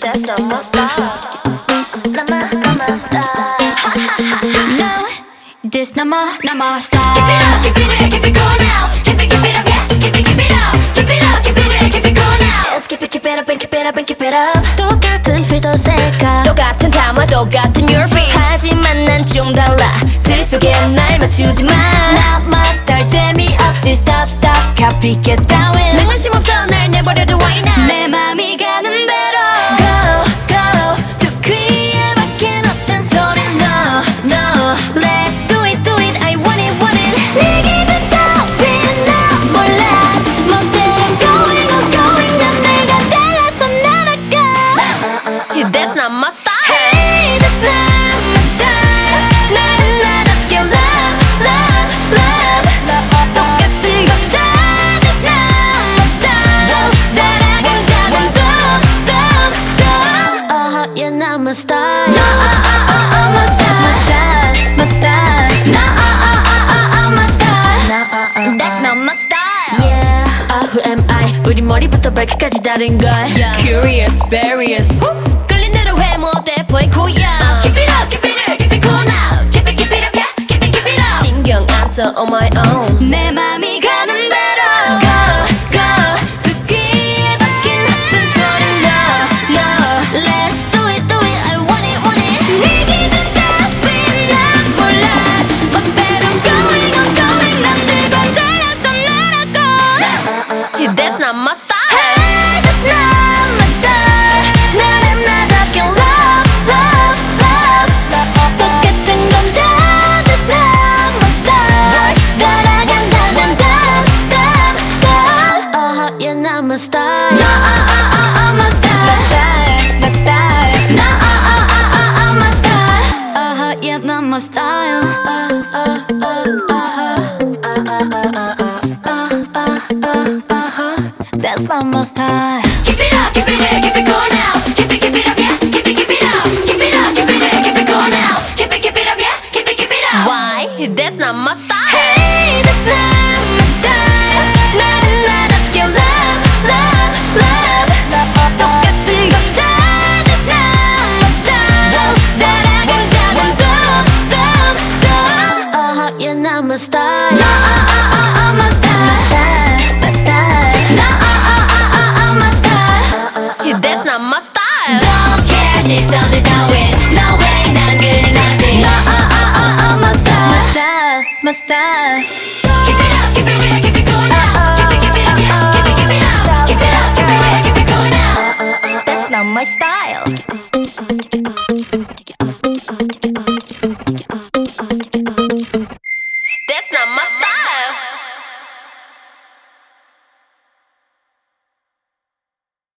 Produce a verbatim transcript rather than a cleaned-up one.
That's not my style. Not my, not my style. No, this not my, not my style. Keep it up, keep it real, keep it cool now. Keep it, keep it up, yeah. Keep it, keep it up. Keep it up, keep it real, keep it cool now. Just keep it, keep it up and keep it up and keep it up. 똑같은 필터 색깔, 똑같은 담화, 똑같은 your feet. 하지만 난 좀 달라. 들 속에 날 맞추지 마. Not my style, 재미없지. Stop, stop, copy, get down with. 난 관심 없어, 날 내버려도 why not. 내 맘이 가는 대로. Go, go. 그 귀에 박힌 어떤 소리 no, no. Let's do it, do it. I want it, want it. 네 기준 따윈 나 몰라. 멋대로 going on, going. 난 내가 달라서 날아가. That's not my style. Hey, that's not my style. 나는 나답게 love, love, love. 똑같은 것 다. That's not my style. 따라간다면 dumb, dumb, dumb. Uh-huh, you're not my style. No, uh, uh, uh, uh, my style. My style, my style. No, uh, uh, uh, uh, uh, my style. No, uh, uh, uh. That's not my style. Yeah. Ah, who am I? 우리 머리부터 발끝까지 다른 걸. Yeah. Curious, various. 끌린 대로 해 못해 play cool, yeah. Keep it up, keep it real, keep it cool now. Keep it, keep it up, yeah. Keep it, keep it up. 신경 안 써 on my own. 내 맘이 가는 대로. Go, go. 그 귀에 박힌 어떤 소리 no, no. Let's do it, do it. I want it, want it. 네 기준 따윈 난 몰라. 멋대로 going on, going. 남들과 달라서 날아가. That's not my style. Hey, that's not my style. 나는 나답게 love, love, love. 똑같은 건 다. That's not my style. 따라간다면 dumb, dumb, dumb. Uh-huh, you're not my style. No, uh, uh, uh, uh, my style. My style. No, uh, uh, uh, uh, uh, my style. Uh-huh, yeah, not my style. Uh, uh, uh, uh-huh. Uh, uh, uh, uh, uh, uh, uh, uh-huh. That's not my style. Keep it up, keep it real, keep it cool now. Keep it, keep it up, yeah. Keep it, keep it up. Keep it up, keep it real, keep it cool now. Keep it, keep it up, yeah. Keep it, keep it up. Why? That's not my style. Hey, that's not my style. 나는 나답게 love, love, love. 똑같은 것 다. That's not my style. 따라간다면 dumb, dumb, dumb. Uh-huh, you're not my style. No, uh, uh, uh, uh, my style. My style, my style. No, uh, uh, uh, uh, uh, my style. That's not my style. Don't care, 시선들 따윈 no way 난 그리 나지. No, uh, uh, uh, uh, my style. style, my style. Keep it up, keep it real, keep it cool now. Keep it, keep it up, yeah. Keep it, keep it up. Keep it up, keep it real, keep it cool now. That's not my style.